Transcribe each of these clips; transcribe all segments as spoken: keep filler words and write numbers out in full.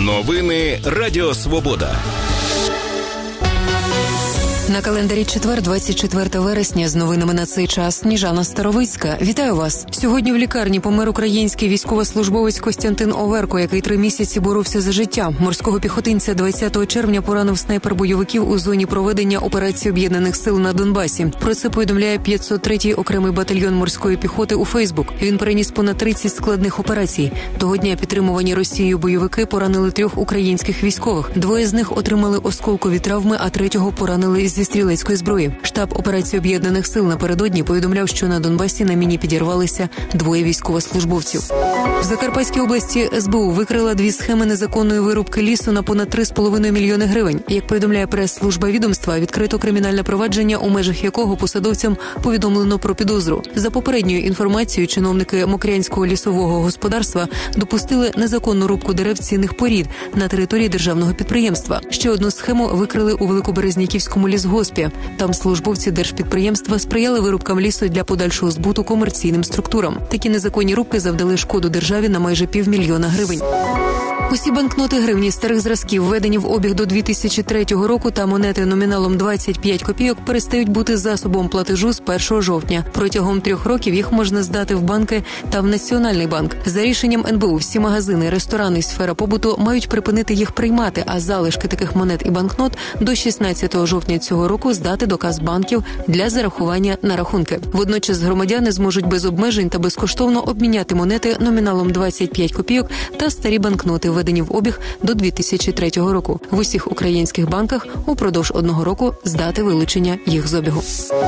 Новини Радіо Свобода. На календарі четвер, двадцять четвертого вересня, з новинами на цей час Сніжана Старовицька. Вітаю вас! Сьогодні в лікарні помер український військовослужбовець Костянтин Оверко, який три місяці боровся за життя. Морського піхотинця двадцятого червня поранив снайпер бойовиків у зоні проведення операції Об'єднаних сил на Донбасі. Про це повідомляє п'ятсот третій окремий батальйон морської піхоти у Фейсбук. Він переніс понад тридцять складних операцій. Того дня підтримувані Росією бойовики поранили трьох українських військових. Двоє з них отримали осколкові травми, а третього поранили зі стрілецької зброї. Штаб операції Об'єднаних сил напередодні повідомляв, що на Донбасі на міні підірвалися двоє військовослужбовців. В Закарпатській області ес бе у викрила дві схеми незаконної вирубки лісу на понад три з половиною мільйони гривень. Як повідомляє прес-служба відомства, відкрито кримінальне провадження, у межах якого посадовцям повідомлено про підозру. За попередньою інформацією, чиновники Мокрянського лісового господарства допустили незаконну рубку дерев цінних порід на території державного підприємства. Ще одну схему викрили у Великоберезняківському лісгоспі. Там службовці держпідприємства сприяли вирубкам лісу для подальшого збуту комерційним структурам. Такі незаконні рубки завдали шкоду державі на майже півмільйона гривень. Усі банкноти гривні старих зразків, введені в обіг до дві тисячі третього року, та монети номіналом двадцять п'ять копійок перестають бути засобом платежу з першого жовтня. Протягом трьох років їх можна здати в банки та в Національний банк. За рішенням ен бе у всі магазини, ресторани і сфера побуту мають припинити їх приймати, а залишки таких монет і банкнот до шістнадцятого жовтня цього року здати до кас банків для зарахування на рахунки. Водночас громадяни зможуть без обмежень та безкоштовно обміняти монети номіналом двадцять п'ять копійок та старі банкноти, введені в обіг до дві тисячі третього року. В усіх українських банках упродовж одного року здати вилучення їх з обігу.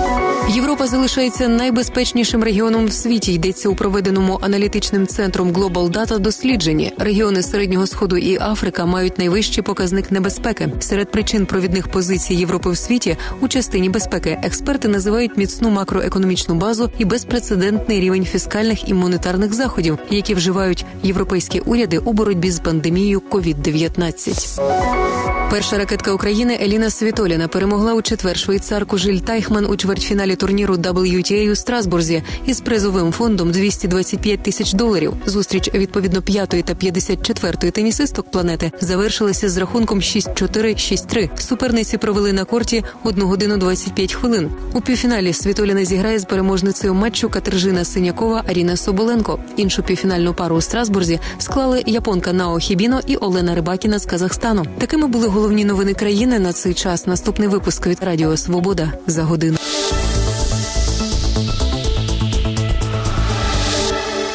Європа залишається найбезпечнішим регіоном в світі, йдеться у проведеному аналітичним центром Global Data дослідженні. Регіони Середнього Сходу і Африка мають найвищий показник небезпеки. Серед причин провідних позицій Європи в світі у частині безпеки експерти називають міцну макроекономічну базу і безпрецедентний рівень фіскальних і монетарних заходів, які вживають європейські уряди у боротьбі з пандемією ковід дев'ятнадцять. Перша ракетка України Еліна Світоліна перемогла у четвер швейцарку Жиль Тайхман у чвертьфіналі турніру дабл ю ті ей у Страсбурзі із призовим фондом двісті двадцять п'ять тисяч доларів. Зустріч відповідно п'ятої та п'ятдесят четвертої тенісисток планети завершилася з рахунком шість чотири - шість три. Суперниці провели на корті одну годину двадцять п'ять хвилин. У півфіналі Світоліна зіграє з переможницею матчу Катержина Синякова – Аріна Соболенко. Іншу півфінальну пару у Страсбурзі склали японка Нао Хібіно і Олена Рибакіна з Казахстану. Такими були головні новини країни на цей час. Наступний випуск від Радіо Свобода за годину.